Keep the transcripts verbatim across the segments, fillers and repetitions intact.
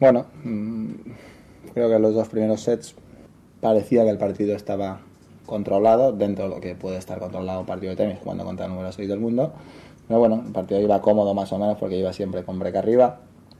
Bueno, creo que en los dos primeros sets parecía que el partido estaba controlado, dentro de lo que puede estar controlado un partido de tenis jugando contra el número seis del mundo. Pero bueno, el partido iba cómodo más o menos porque iba siempre con break arriba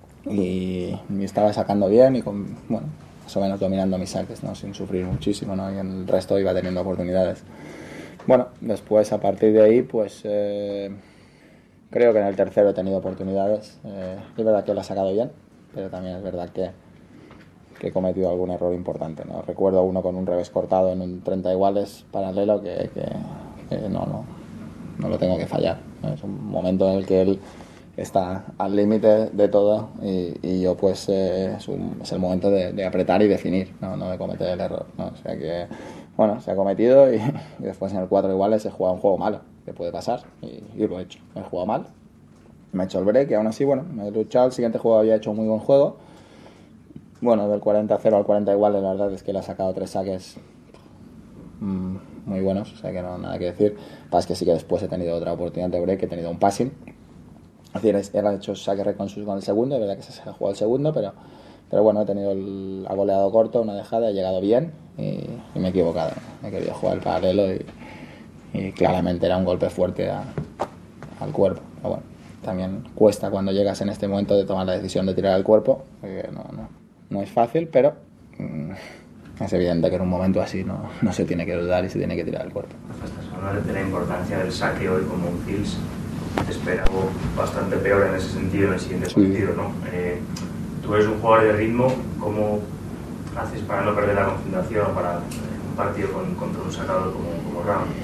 y, y estaba sacando bien y con, bueno, más o menos dominando mis saques, ¿no? Sin sufrir muchísimo, ¿no? Y el resto iba teniendo oportunidades. Bueno, después a partir de ahí, pues eh, creo que en el tercero he tenido oportunidades. Eh, es verdad que lo he sacado bien, pero también es verdad que, que he cometido algún error importante, ¿no? Recuerdo uno con un revés cortado en un treinta iguales paralelo que, que, que no, no, no lo tengo que fallar, ¿no? Es un momento en el que él está al límite de todo y, y yo pues eh, es, un, es el momento de, de apretar y definir, ¿no? No de cometer el error, ¿no? O sea que, bueno, se ha cometido y, y después en el cuatro iguales he jugado un juego malo, que puede pasar, y, y lo he hecho. He jugado mal, me he hecho el break y aún así, bueno, me he luchado. El siguiente juego había hecho un muy buen juego. Bueno, del cuarenta cero al cuarenta iguales, la verdad es que le ha sacado tres saques mmm, muy buenos, o sea que no nada que decir. Pasa es que sí que después he tenido otra oportunidad de break, he tenido un passing. Es decir, él ha hecho saque rec con el segundo, es verdad que se ha jugado el segundo, pero, pero bueno, he tenido el ha goleado corto, una dejada, he llegado bien y, y me he equivocado. He querido jugar el paralelo y, y claramente era un golpe fuerte a, al cuerpo. Pero bueno, también cuesta cuando llegas en este momento de tomar la decisión de tirar al cuerpo, porque no, no, no es fácil, pero mmm, es evidente que en un momento así no, no se tiene que dudar y se tiene que tirar al cuerpo. Estás hablando de la importancia del saque hoy como un Fils. Te espera algo bastante peor en ese sentido en el siguiente sí. partido, ¿no? Eh, tú eres un jugador de ritmo, ¿cómo haces para no perder la concentración o para un partido con, contra un sacador como, como Ramos?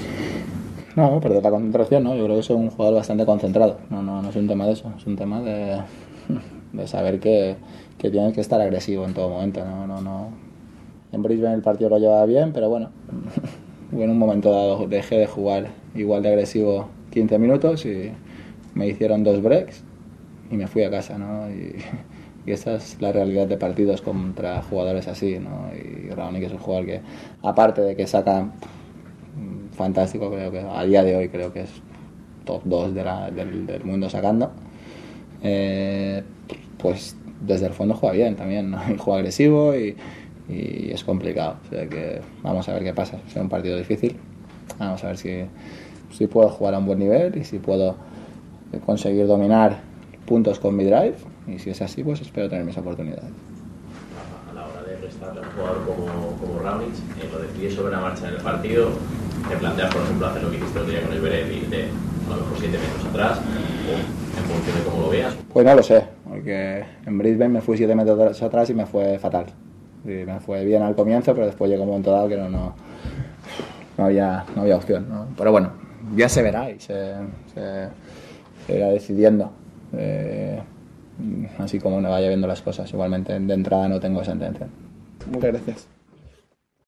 No, perder la concentración, ¿no? Yo creo que soy un jugador bastante concentrado. No, no, no es un tema de eso, es un tema de, de saber que, que tienes que estar agresivo en todo momento. No, no, no. En Brisbane el partido lo llevaba bien, pero bueno, en un momento dado dejé de jugar igual de agresivo quince minutos y me hicieron dos breaks y me fui a casa, ¿no? Y, y esa es la realidad de partidos contra jugadores así, ¿no? Y Raonic es un jugador que, aparte de que saca fantástico, creo que a día de hoy creo que es top dos de la, del, del mundo sacando, eh, pues desde el fondo juega bien también, ¿no? Y juega agresivo y, y es complicado, o sea que vamos a ver qué pasa. Es un partido difícil, vamos a ver si, si puedo jugar a un buen nivel y si puedo conseguir dominar puntos con mi drive, y si es así, pues espero tener mis oportunidades. A la hora de restarle a un jugador como, como Raonic, eh, lo decides sobre la marcha en el partido, te planteas, por ejemplo, hacer lo que hiciste el día con el Zverev y de a lo mejor siete metros atrás, o en función de cómo lo veas. Pues no lo sé, porque en Brisbane me fui siete metros atrás y me fue fatal. Y me fue bien al comienzo, pero después llegó un momento dado que no, no, no, había, no había opción, ¿no? Pero bueno, ya se verá y se, se, se irá decidiendo, eh, así como me vaya viendo las cosas. Igualmente de entrada no tengo esa intención. Muchas gracias.